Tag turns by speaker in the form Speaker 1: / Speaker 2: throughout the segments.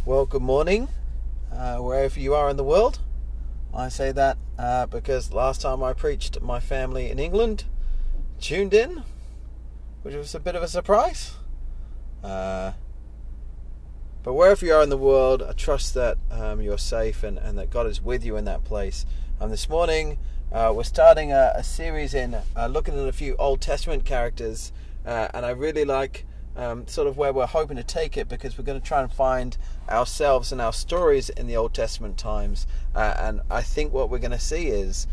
Speaker 1: Well, good morning, wherever you are in the world. I say that because last time I preached, my family in England tuned in, which was a bit of a surprise. But wherever you are in the world, I trust that you're safe and that God is with you in that place. And this morning, we're starting a series in looking at a few Old Testament characters, and I really like sort of where we're hoping to take it, because we're going to try and find ourselves and our stories in the Old Testament times, and I think what we're going to see is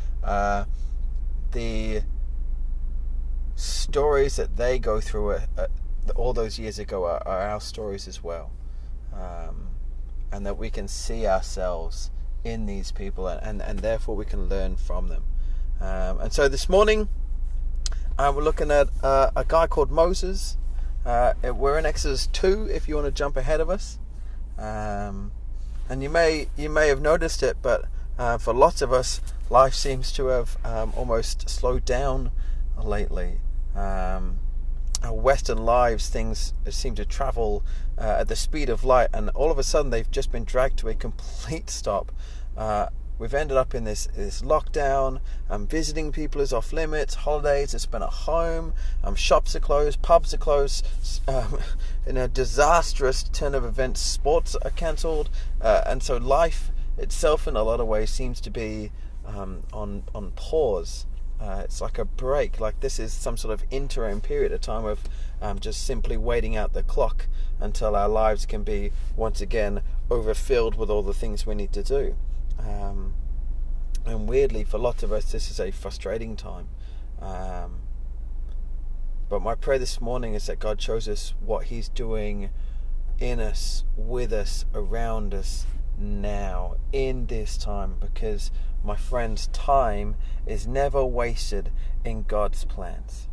Speaker 1: the stories that they go through all those years ago are our stories as well, and that we can see ourselves in these people, and therefore we can learn from them. And so this morning we're looking at a guy called Moses. We're in Exodus 2 if you want to jump ahead of us, and you may have noticed it, but for lots of us, life seems to have almost slowed down lately. Our Western lives, things seem to travel at the speed of light, and all of a sudden they've just been dragged to a complete stop. We've ended up in this lockdown. Visiting people is off limits. Holidays are spent at home. Shops are closed. Pubs are closed. In a disastrous turn of events, sports are cancelled. And so life itself, in a lot of ways, seems to be on pause. It's like a break. Like this is some sort of interim period, a time of just simply waiting out the clock until our lives can be once again overfilled with all the things we need to do. And weirdly, for lots of us, this is a frustrating time. But my prayer this morning is that God shows us what He's doing in us, with us, around us now, in this time. Because, my friends, time is never wasted in God's plans.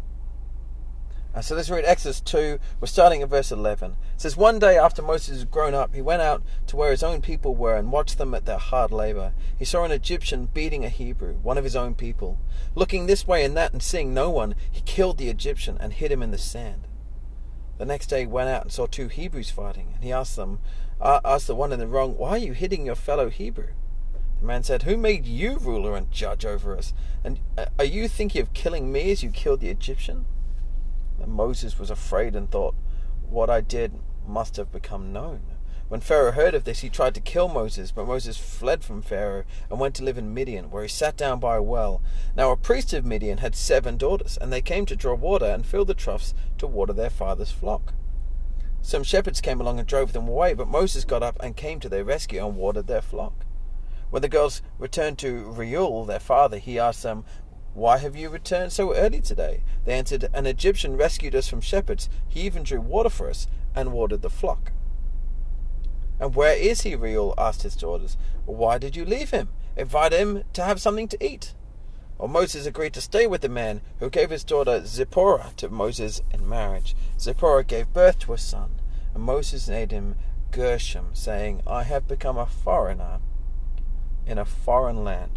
Speaker 1: So let's read Exodus 2. We're starting at verse 11. It says, "One day after Moses had grown up, he went out to where his own people were and watched them at their hard labor. He saw an Egyptian beating a Hebrew, one of his own people. Looking this way and that and seeing no one, he killed the Egyptian and hid him in the sand. The next day he went out and saw two Hebrews fighting, and he asked the one in the wrong, 'Why are you hitting your fellow Hebrew?' The man said, 'Who made you ruler and judge over us? And are you thinking of killing me as you killed the Egyptian?' And Moses was afraid and thought, 'What I did must have become known.' When Pharaoh heard of this, he tried to kill Moses, but Moses fled from Pharaoh and went to live in Midian, where he sat down by a well. Now a priest of Midian had 7 daughters, and they came to draw water and fill the troughs to water their father's flock. Some shepherds came along and drove them away, but Moses got up and came to their rescue and watered their flock. When the girls returned to Reuel, their father, he asked them, 'Why have you returned so early today?' They answered, 'An Egyptian rescued us from shepherds. He even drew water for us and watered the flock.' 'And where is he?' Reuel asked his daughters. 'Why did you leave him? Invite him to have something to eat.' Well, Moses agreed to stay with the man, who gave his daughter Zipporah to Moses in marriage. Zipporah gave birth to a son, and Moses named him Gershom, saying, 'I have become a foreigner in a foreign land.'"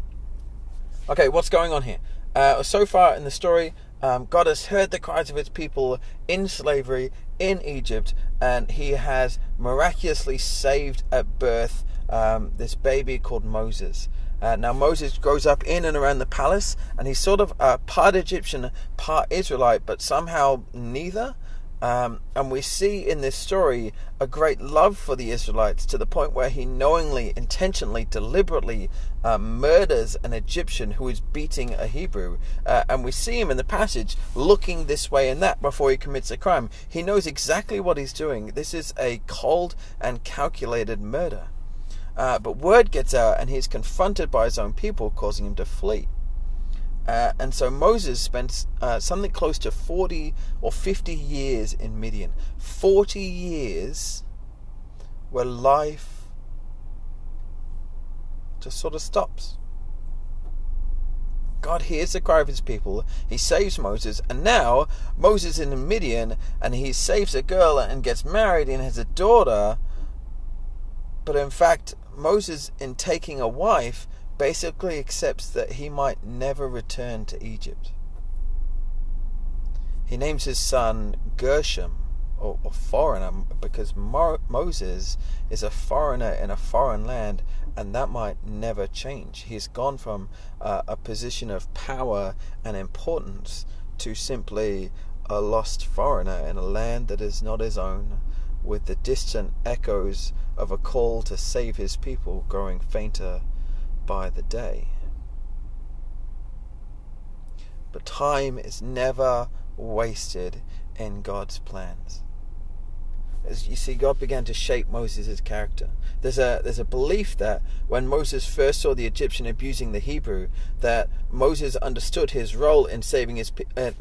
Speaker 1: Okay, what's going on here? So far in the story, God has heard the cries of his people in slavery in Egypt, and he has miraculously saved at birth this baby called Moses. Now Moses grows up in and around the palace, and he's sort of part Egyptian, part Israelite, but somehow neither. And we see in this story a great love for the Israelites, to the point where he knowingly, intentionally, deliberately murders an Egyptian who is beating a Hebrew. And we see him in the passage looking this way and that before he commits a crime. He knows exactly what he's doing. This is a cold and calculated murder. But word gets out, and he's confronted by his own people, causing him to flee. And so Moses spent something close to 40 or 50 years in Midian. 40 years where life just sort of stops. God hears the cry of his people. He saves Moses, and now Moses is in Midian, and he saves a girl and gets married and has a daughter. But in fact, Moses, in taking a wife, basically accepts that he might never return to Egypt. He names his son Gershom, or foreigner, because Moses is a foreigner in a foreign land, and that might never change. He's gone from a position of power and importance to simply a lost foreigner in a land that is not his own, with the distant echoes of a call to save his people growing fainter by the day. But time is never wasted in God's plans. As you see, God began to shape Moses' character. There's a belief that when Moses first saw the Egyptian abusing the Hebrew, that Moses understood his role in saving his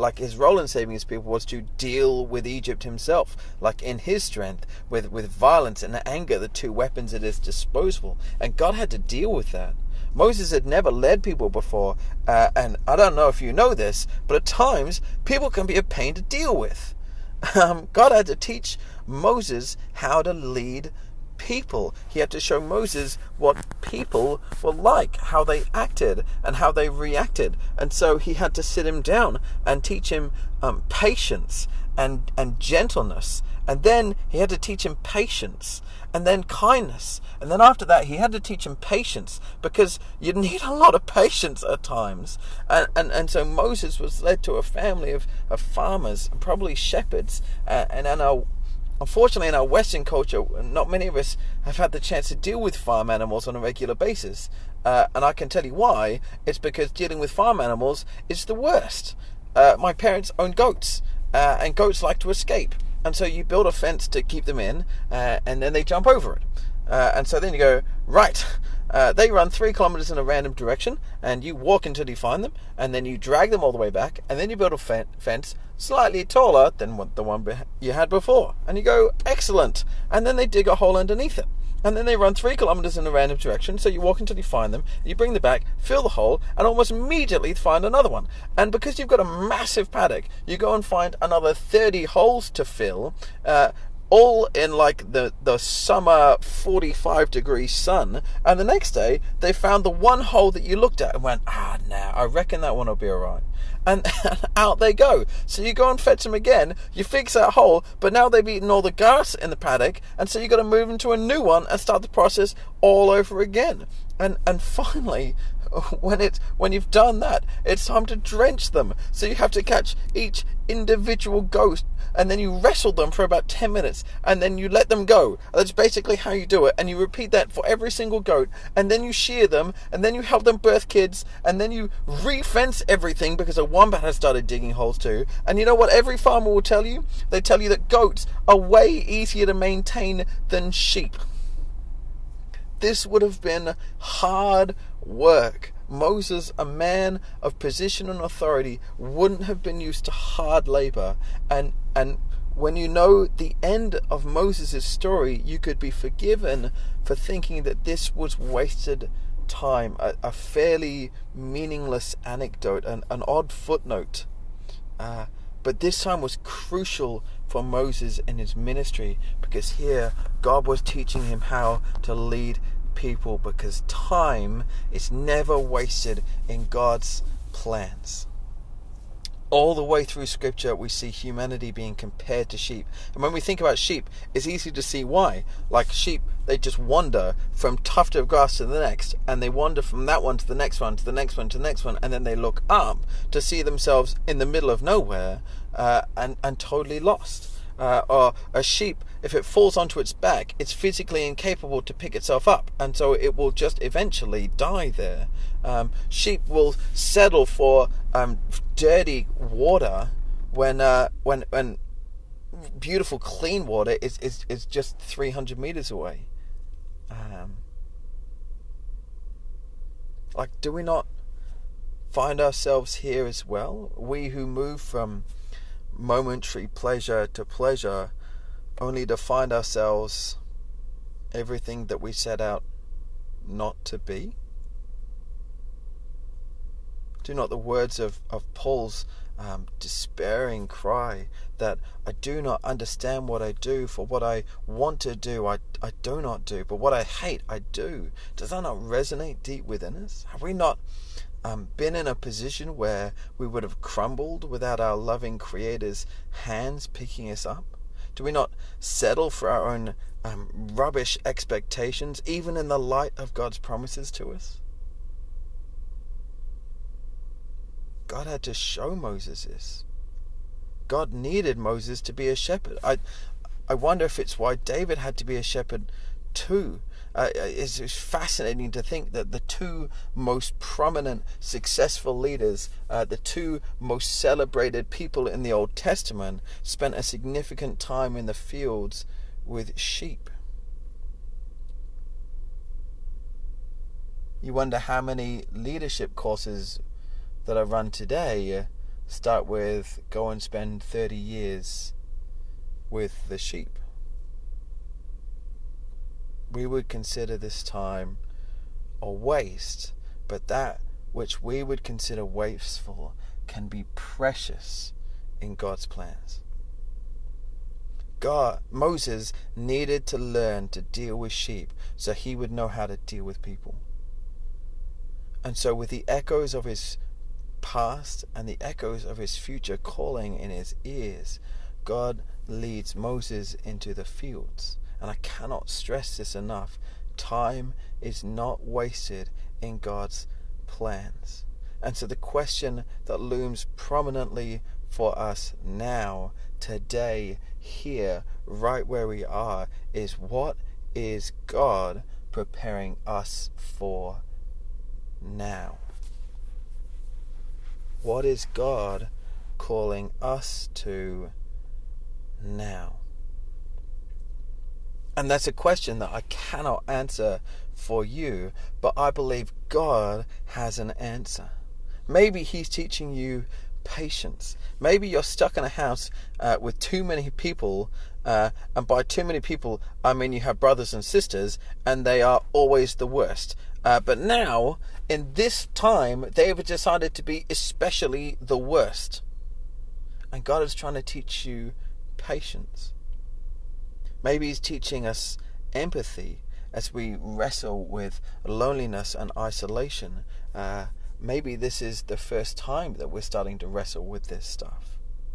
Speaker 1: people was to deal with Egypt himself, like in his strength, with violence and anger, the two weapons at his disposal, and God had to deal with that. Moses had never led people before, and I don't know if you know this, but at times people can be a pain to deal with. God had to teach Moses how to lead people. He had to show Moses what people were like, how they acted and how they reacted. And so he had to sit him down and teach him patience and gentleness. And then he had to teach him patience and then kindness. And then after that, he had to teach him patience, because you need a lot of patience at times. And so Moses was led to a family of farmers, probably shepherds. Unfortunately, in our Western culture, not many of us have had the chance to deal with farm animals on a regular basis. And I can tell you why. It's because dealing with farm animals is the worst. My parents own goats, and goats like to escape. And so you build a fence to keep them in, and then they jump over it. And so then you go, right, they run 3 kilometers in a random direction, and you walk until you find them, and then you drag them all the way back, and then you build a fence slightly taller than the one you had before. And you go, excellent. And then they dig a hole underneath it. And then they run 3 kilometers in a random direction, so you walk until you find them, you bring them back, fill the hole, and almost immediately find another one. And because you've got a massive paddock, you go and find another 30 holes to fill, all in like the summer 45-degree sun. And the next day, they found the one hole that you looked at and went, nah, I reckon that one will be alright. And out they go. So you go and fetch them again, you fix that hole, but now they've eaten all the grass in the paddock, and so you've got to move into a new one and start the process all over again. And finally, when you've done that, it's time to drench them. So you have to catch each individual goat, and then you wrestle them for about 10 minutes, and then you let them go. That's basically how you do it, and you repeat that for every single goat, and then you shear them, and then you help them birth kids, and then you re-fence everything, because a wombat has started digging holes too. And you know what every farmer will tell you? They tell you that goats are way easier to maintain than sheep. This would have been hard work. Moses, a man of position and authority, wouldn't have been used to hard labor. And when you know the end of Moses' story, you could be forgiven for thinking that this was wasted time, a fairly meaningless anecdote, an odd footnote. But this time was crucial for Moses in his ministry, because here God was teaching him how to lead people, because time is never wasted in God's plans. All the way through Scripture, we see humanity being compared to sheep. And when we think about sheep, it's easy to see why. Like sheep, they just wander from tuft of grass to the next, and they wander from that one to the next one, to the next one, to the next one, and then they look up to see themselves in the middle of nowhere, and totally lost. Or a sheep, if it falls onto its back, it's physically incapable to pick itself up, and so it will just eventually die there. Sheep will settle for dirty water when beautiful clean water is just 300 meters away. Like, do we not find ourselves here as well? We who move from momentary pleasure to pleasure, only to find ourselves everything that we set out not to be? Do not the words of Paul's despairing cry that I do not understand what I do, for what I want to do I do not do, but what I hate I do? Does that not resonate deep within us? Have we not been in a position where we would have crumbled without our loving Creator's hands picking us up? Do we not settle for our own rubbish expectations, even in the light of God's promises to us? God had to show Moses this. God needed Moses to be a shepherd. I wonder if it's why David had to be a shepherd too. It's fascinating to think that the two most prominent, successful leaders, the two most celebrated people in the Old Testament, spent a significant time in the fields with sheep. You wonder how many leadership courses that are run today start with go and spend 30 years with the sheep. We would consider this time a waste, but that which we would consider wasteful can be precious in God's plans. Moses needed to learn to deal with sheep so he would know how to deal with people. And so with the echoes of his past and the echoes of his future calling in his ears, God leads Moses into the fields. And I cannot stress this enough. Time is not wasted in God's plans. And so the question that looms prominently for us now, today, here, right where we are, is what is God preparing us for now? What is God calling us to now? And that's a question that I cannot answer for you, but I believe God has an answer. Maybe He's teaching you patience. Maybe you're stuck in a house with too many people, and by too many people, I mean you have brothers and sisters, and they are always the worst. But now, in this time, they have decided to be especially the worst. And God is trying to teach you patience. Maybe He's teaching us empathy as we wrestle with loneliness and isolation. Maybe this is the first time that we're starting to wrestle with this stuff.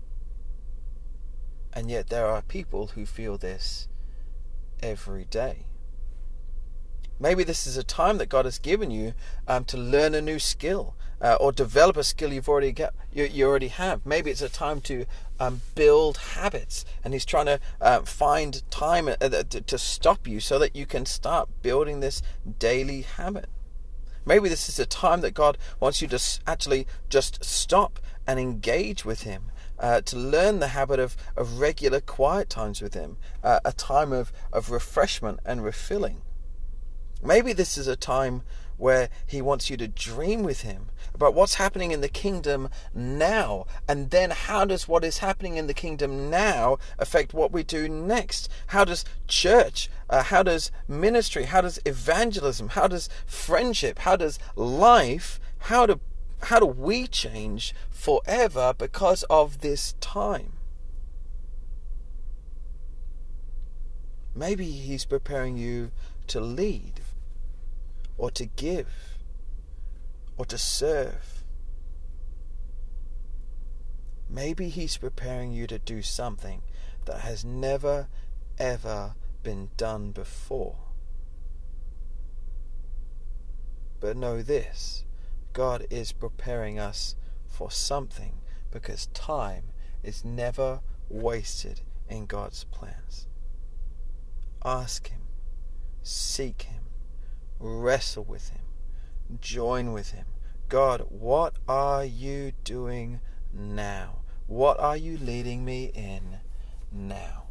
Speaker 1: And yet there are people who feel this every day. Maybe this is a time that God has given you to learn a new skill or develop a skill you already have. Maybe it's a time to build habits, and He's trying to find time to stop you so that you can start building this daily habit. Maybe this is a time that God wants you to actually just stop and engage with Him, to learn the habit of regular quiet times with Him, a time of refreshment and refilling. Maybe this is a time where He wants you to dream with Him about what's happening in the kingdom now, and then how does what is happening in the kingdom now affect what we do next? How does church, how does ministry, how does evangelism, how does friendship, how does life, how do we change forever because of this time? Maybe He's preparing you to lead, or to give, or to serve. Maybe He's preparing you to do something that has never, ever been done before. But know this, God is preparing us for something, because time is never wasted in God's plans. Ask Him, seek Him, wrestle with Him, join with Him. God, what are you doing now? What are you leading me in now?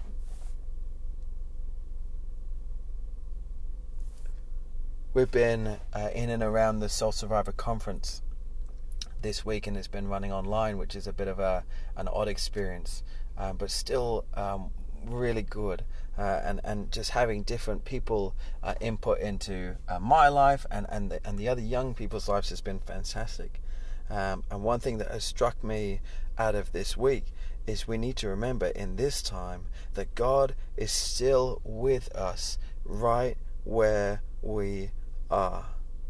Speaker 1: We've been in and around the Soul Survivor Conference this week, and it's been running online, which is a bit of an odd experience, but still really good. And just having different people input into my life and the other young people's lives has been fantastic. And one thing that has struck me out of this week is we need to remember in this time that God is still with us right where we are.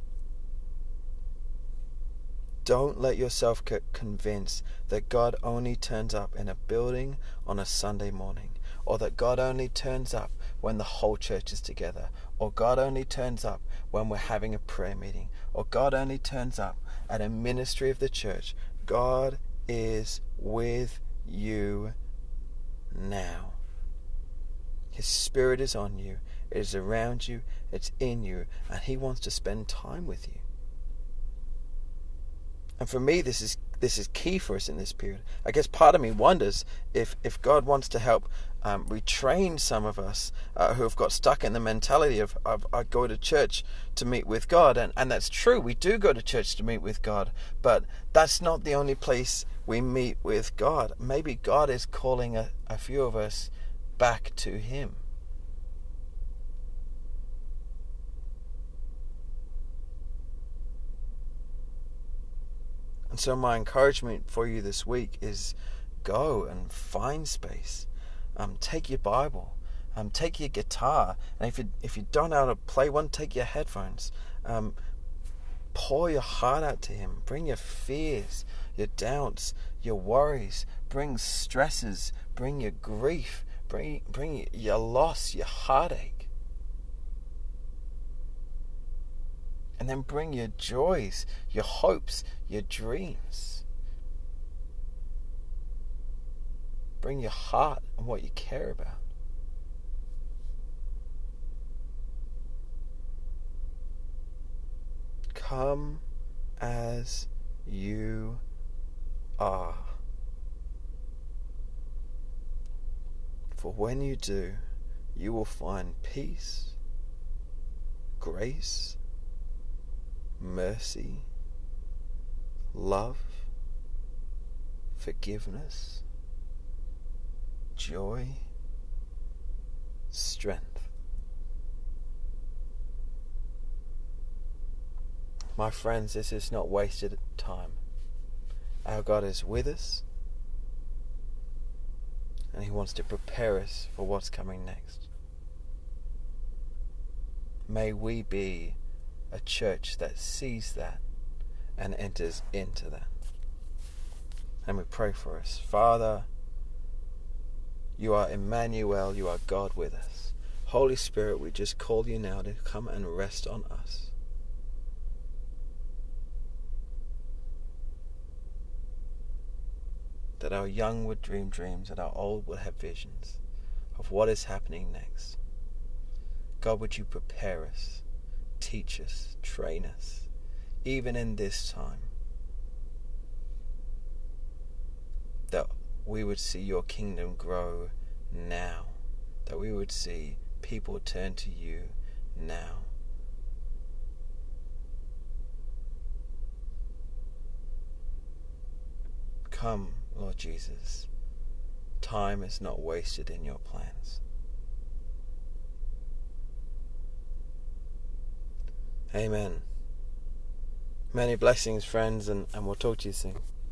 Speaker 1: Don't let yourself get convinced that God only turns up in a building on a Sunday morning, or that God only turns up when the whole church is together, or God only turns up when we're having a prayer meeting, or God only turns up at a ministry of the church. God is with you now. His Spirit is on you, it is around you, it's in you, and He wants to spend time with you. And for me, this is key for us in this period. I guess part of me wonders if God wants to help retrain some of us who have got stuck in the mentality of I go to church to meet with God. And that's true, we do go to church to meet with God, but that's not the only place we meet with God. Maybe God is calling a few of us back to Him. And so my encouragement for you this week is go and find space. Take your Bible, take your guitar, and if you don't know how to play one, take your headphones. Pour your heart out to Him. Bring your fears, your doubts, your worries. Bring stresses. Bring your grief. Bring your loss, your heartache. And then bring your joys, your hopes, your dreams. Bring your heart and what you care about. Come as you are. For when you do, you will find peace, grace, mercy, love, forgiveness, joy, strength. My friends, this is not wasted time. Our God is with us, and He wants to prepare us for what's coming next. May we be a church that sees that and enters into that. And we pray for us. Father, You are Emmanuel, You are God with us. Holy Spirit, we just call You now to come and rest on us. That our young would dream dreams, and our old would have visions of what is happening next. God, would You prepare us, teach us, train us, even in this time, that we would see Your kingdom grow now, that we would see people turn to You now. Come, Lord Jesus. Time is not wasted in Your plans. Amen. Many blessings, friends, and we'll talk to you soon.